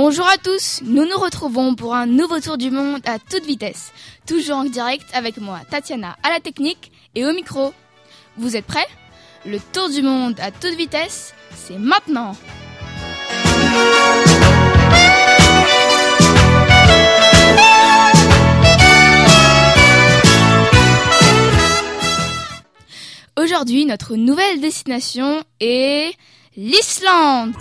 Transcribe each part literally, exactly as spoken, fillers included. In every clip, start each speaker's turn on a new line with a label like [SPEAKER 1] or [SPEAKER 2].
[SPEAKER 1] Bonjour à tous, nous nous retrouvons pour un nouveau tour du monde à toute vitesse. Toujours en direct avec moi, Tatiana, à la technique et au micro. Vous êtes prêts ? Le tour du monde à toute vitesse, c'est maintenant. Aujourd'hui, notre nouvelle destination est l'Islande.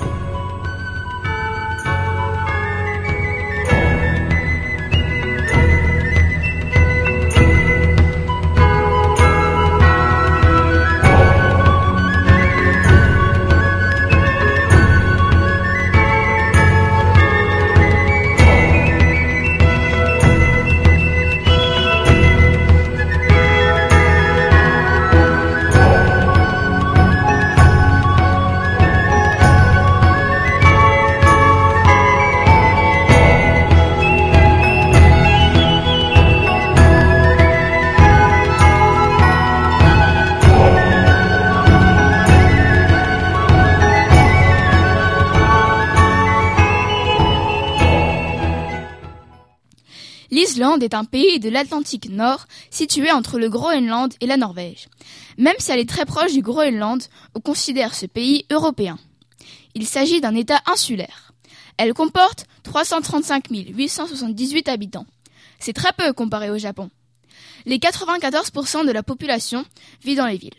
[SPEAKER 1] L'Islande est un pays de l'Atlantique Nord, situé entre le Groenland et la Norvège. Même si elle est très proche du Groenland, on considère ce pays européen. Il s'agit d'un État insulaire. Elle comporte trois cent trente-cinq mille huit cent soixante-dix-huit habitants. C'est très peu comparé au Japon. Les quatre-vingt-quatorze pour cent de la population vit dans les villes.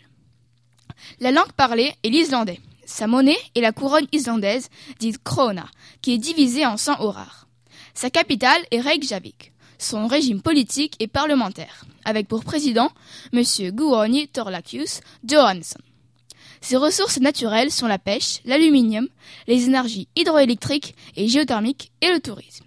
[SPEAKER 1] La langue parlée est l'islandais. Sa monnaie est la couronne islandaise, dite krona, qui est divisée en cent orars. Sa capitale est Reykjavik. Son régime politique est parlementaire, avec pour président M. Guðni Thorlacius Jóhannesson. Ses ressources naturelles sont la pêche, l'aluminium, les énergies hydroélectriques et géothermiques et le tourisme.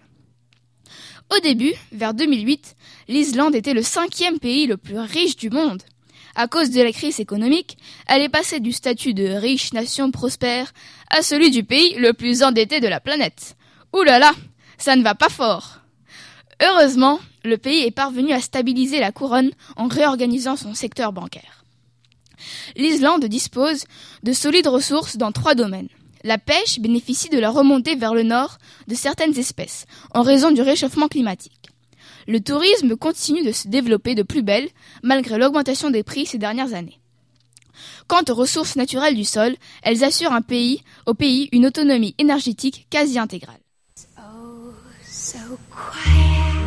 [SPEAKER 1] Au début, vers deux mille huit, l'Islande était le cinquième pays le plus riche du monde. À cause de la crise économique, elle est passée du statut de riche nation prospère à celui du pays le plus endetté de la planète. Ouh là là, ça ne va pas fort. Heureusement, le pays est parvenu à stabiliser la couronne en réorganisant son secteur bancaire. L'Islande dispose de solides ressources dans trois domaines. La pêche bénéficie de la remontée vers le nord de certaines espèces, en raison du réchauffement climatique. Le tourisme continue de se développer de plus belle, malgré l'augmentation des prix ces dernières années. Quant aux ressources naturelles du sol, elles assurent un pays, au pays une autonomie énergétique quasi intégrale.
[SPEAKER 2] Oh, so quiet.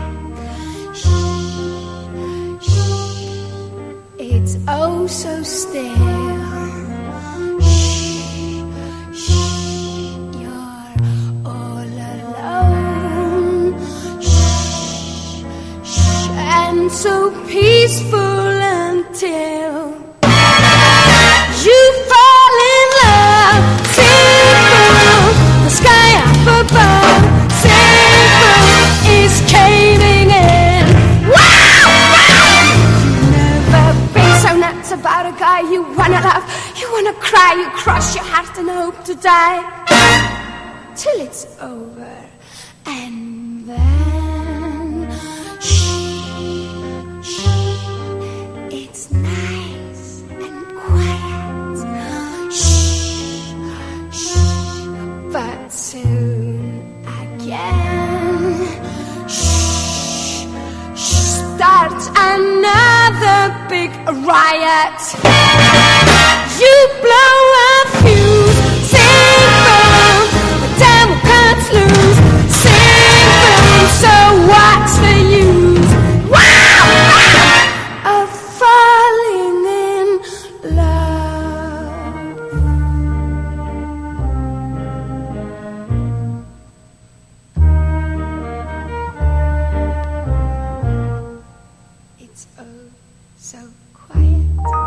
[SPEAKER 2] It's oh so still. Shh, shh, you're all alone. Shh, shh, and so peaceful until you fall in love. Simple, the sky up above. Simple is caving in. Wow, wow. You never been so nuts about a guy you wanna love. You wanna cry, you cross your heart and hope to die till it's over. And then shh, shh, it's nice and quiet. Shh, shh, but soon again. Shh, shh, starts another big riot. You blow a fuse, sing boom, the devil cuts loose. Sing boom, so what's the use? Wow, wow, of falling in love. It's oh so quiet.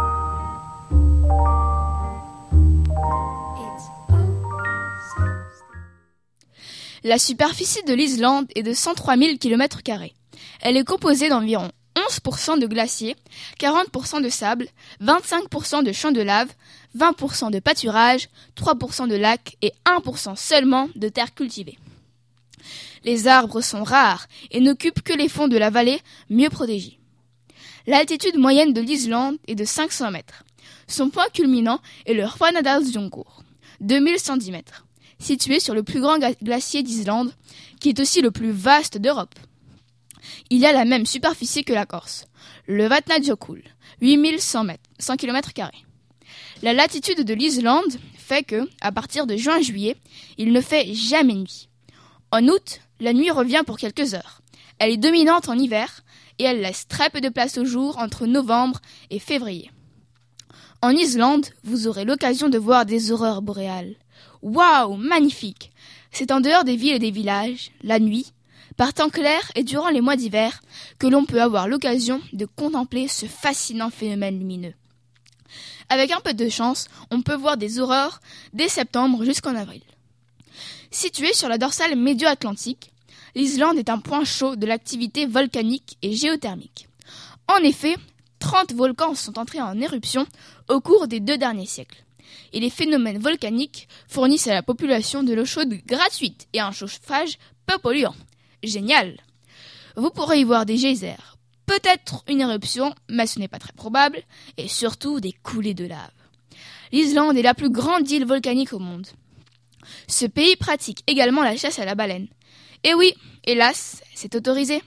[SPEAKER 2] It's oh so still.
[SPEAKER 1] La superficie de l'Islande est de cent trois mille kilomètres carrés. Elle est composée d'environ onze pour cent de glaciers, quarante pour cent de sable, vingt-cinq pour cent de champs de lave, vingt pour cent de pâturage, trois pour cent de lacs et un pour cent seulement de terres cultivées. Les arbres sont rares et n'occupent que les fonds de la vallée mieux protégés. L'altitude moyenne de l'Islande est de cinq cents mètres. Son point culminant est le Hvanadalsjökull, deux mille cent dix mètres. situé sur le plus grand glacier d'Islande, qui est aussi le plus vaste d'Europe. Il a la même superficie que la Corse, le Vatnajökull, huit mille cent kilomètres carrés. La latitude de l'Islande fait que, à partir de juin-juillet, il ne fait jamais nuit. En août, la nuit revient pour quelques heures. Elle est dominante en hiver et elle laisse très peu de place au jour entre novembre et février. En Islande, vous aurez l'occasion de voir des aurores boréales. Waouh, magnifique! C'est en dehors des villes et des villages, la nuit, par temps clair et durant les mois d'hiver, que l'on peut avoir l'occasion de contempler ce fascinant phénomène lumineux. Avec un peu de chance, on peut voir des aurores dès septembre jusqu'en avril. Située sur la dorsale médio-atlantique, l'Islande est un point chaud de l'activité volcanique et géothermique. En effet, trente volcans sont entrés en éruption au cours des deux derniers siècles. Et les phénomènes volcaniques fournissent à la population de l'eau chaude gratuite et un chauffage peu polluant. Génial! Vous pourrez y voir des geysers, peut-être une éruption, mais ce n'est pas très probable, et surtout des coulées de lave. L'Islande est la plus grande île volcanique au monde. Ce pays pratique également la chasse à la baleine. Et oui, hélas, c'est autorisé.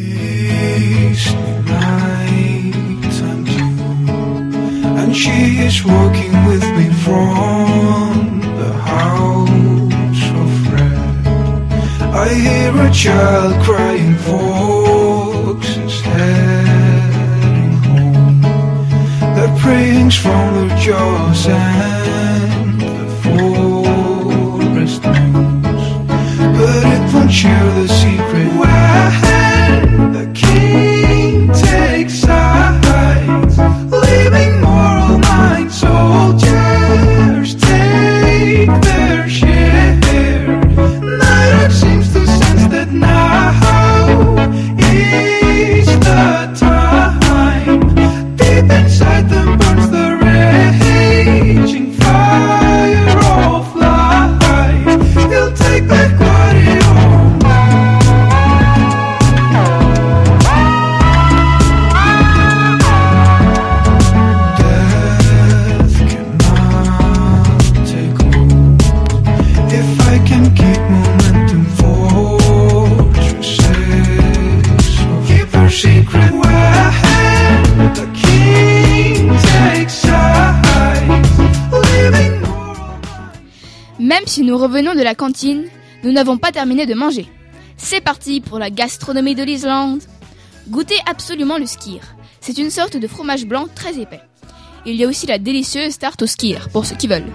[SPEAKER 3] And she is walking with me from the house of red. I hear a child crying, Fox is heading home. The prayings from the jaws and the forest moons, but it won't share the secret when the king takes sides, leaving moral mind soldiers take their share. Night seems to sense that now is the time. Deep inside them burns the raging fire of life. He'll take back what he owns.
[SPEAKER 1] Même si nous revenons de la cantine, nous n'avons pas terminé de manger. C'est parti pour la gastronomie de l'Islande. Goûtez absolument le skyr. C'est une sorte de fromage blanc très épais. Il y a aussi la délicieuse tarte au skyr, pour ceux qui veulent.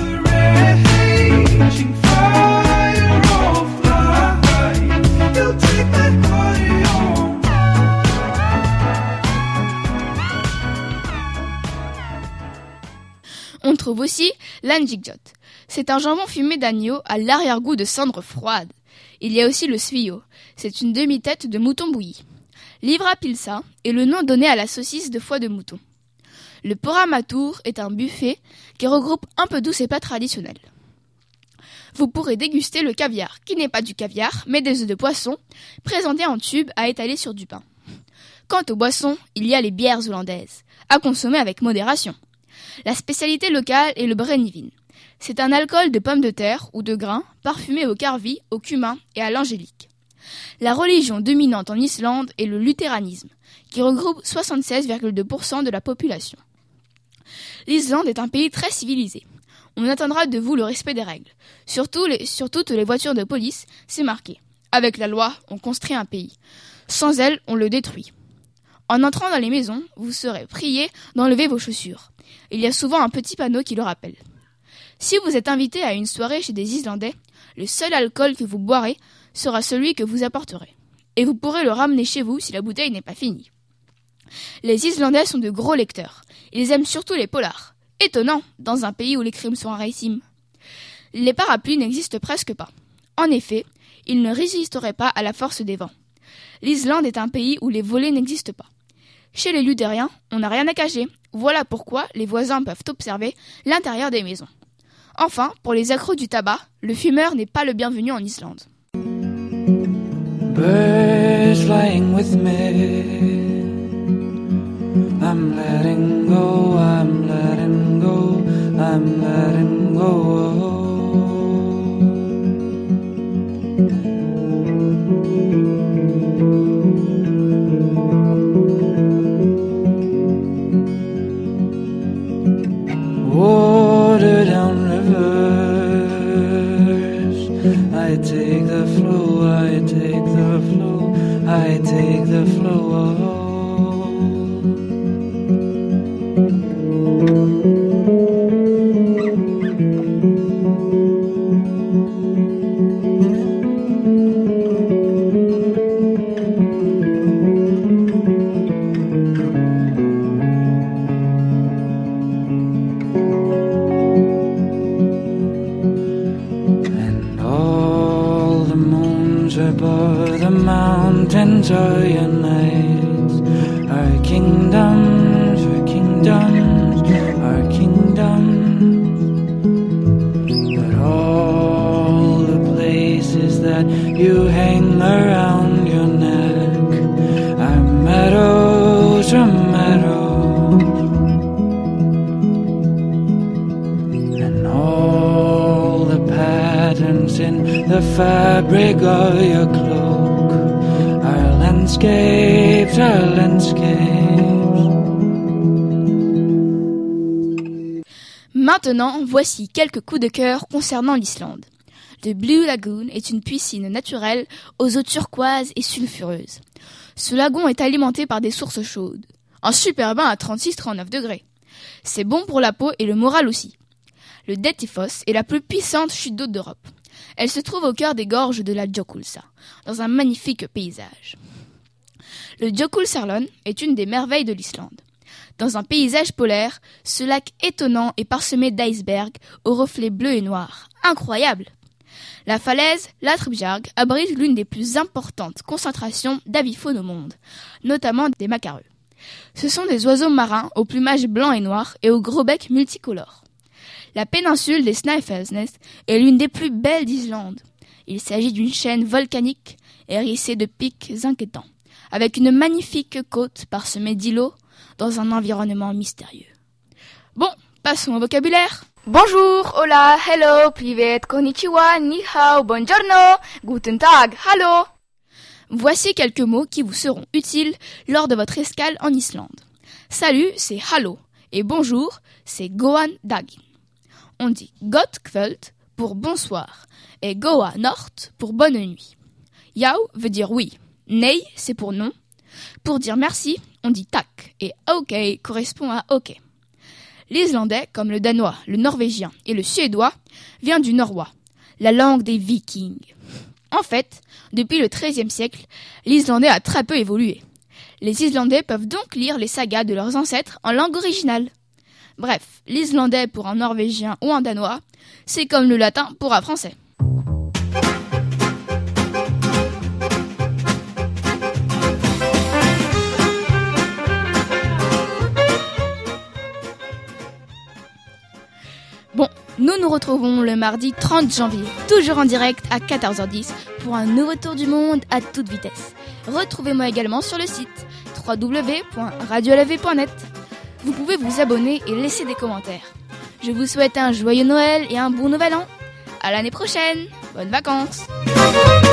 [SPEAKER 1] On trouve aussi l'anjigjot. C'est un jambon fumé d'agneau à l'arrière-goût de cendre froide. Il y a aussi le svio. C'est une demi-tête de mouton bouilli. Livrapilsa est le nom donné à la saucisse de foie de mouton. Le poramatur est un buffet qui regroupe un peu tous ces plats traditionnels. Vous pourrez déguster le caviar, qui n'est pas du caviar, mais des œufs de poisson, présentés en tube à étaler sur du pain. Quant aux boissons, il y a les bières hollandaises, à consommer avec modération. La spécialité locale est le brennivin. C'est un alcool de pommes de terre ou de grains parfumé au karvi, au cumin et à l'angélique. La religion dominante en Islande est le luthéranisme, qui regroupe soixante-seize virgule deux pour cent de la population. L'Islande est un pays très civilisé. On attendra de vous le respect des règles. Surtout les, sur toutes les voitures de police, c'est marqué. Avec la loi, on construit un pays. Sans elle, on le détruit. En entrant dans les maisons, vous serez prié d'enlever vos chaussures. Il y a souvent un petit panneau qui le rappelle. Si vous êtes invité à une soirée chez des Islandais, le seul alcool que vous boirez sera celui que vous apporterez. Et vous pourrez le ramener chez vous si la bouteille n'est pas finie. Les Islandais sont de gros lecteurs. Ils aiment surtout les polars. Étonnant, dans un pays où les crimes sont rarissimes. Les parapluies n'existent presque pas. En effet, ils ne résisteraient pas à la force des vents. L'Islande est un pays où les volets n'existent pas. Chez les luthériens, on n'a rien à cacher. Voilà pourquoi les voisins peuvent observer l'intérieur des maisons. Enfin, pour les accros du tabac, le fumeur n'est pas le bienvenu en Islande.
[SPEAKER 3] Birds flying with me. I'm letting go, I'm letting go, I'm letting go. I take the floor. Above the mountains are your nights, our kingdoms, our kingdoms, our kingdoms. But all the places that you hang around your neck are meadows, are meadows. And all the patterns in the fabric of your cloak, our landscapes, our landscapes.
[SPEAKER 1] Maintenant, voici quelques coups de cœur concernant l'Islande. Le Blue Lagoon est une piscine naturelle aux eaux turquoises et sulfureuses. Ce lagon est alimenté par des sources chaudes. Un super bain à trente-six à trente-neuf degrés. C'est bon pour la peau et le moral aussi. Le Dettifoss est la plus puissante chute d'eau d'Europe. Elle se trouve au cœur des gorges de la Jökulsá, dans un magnifique paysage. Le Jökulsárlón est une des merveilles de l'Islande. Dans un paysage polaire, ce lac étonnant est parsemé d'icebergs aux reflets bleus et noirs. Incroyable! La falaise Lathrupsjarg abrite l'une des plus importantes concentrations d'avifaune au monde, notamment des macareux. Ce sont des oiseaux marins au plumage blanc et noir et au gros bec multicolore. La péninsule des Snæfellsnes est l'une des plus belles d'Islande. Il s'agit d'une chaîne volcanique hérissée de pics inquiétants, avec une magnifique côte parsemée d'îlots dans un environnement mystérieux. Bon, passons au vocabulaire. Bonjour, hola, hello, privet, konnichiwa, ni hao, buongiorno, guten tag, hallo. Voici quelques mots qui vous seront utiles lors de votre escale en Islande. Salut, c'est hallo, et bonjour, c'est goan dagin. On dit gott kvöld pour bonsoir et goa nort pour bonne nuit. Yao veut dire oui, nei c'est pour non. Pour dire merci, on dit tak et ok correspond à ok. L'islandais, comme le danois, le norvégien et le suédois, vient du norrois, la langue des vikings. En fait, depuis le treizième siècle, l'islandais a très peu évolué. Les Islandais peuvent donc lire les sagas de leurs ancêtres en langue originale. Bref, l'islandais pour un norvégien ou un danois, c'est comme le latin pour un français. Bon, nous nous retrouvons le mardi trente janvier, toujours en direct à quatorze heures dix pour un nouveau tour du monde à toute vitesse. Retrouvez-moi également sur le site w w w point radio l v point net. Vous pouvez vous abonner et laisser des commentaires. Je vous souhaite un joyeux Noël et un bon nouvel an. À l'année prochaine. Bonnes vacances.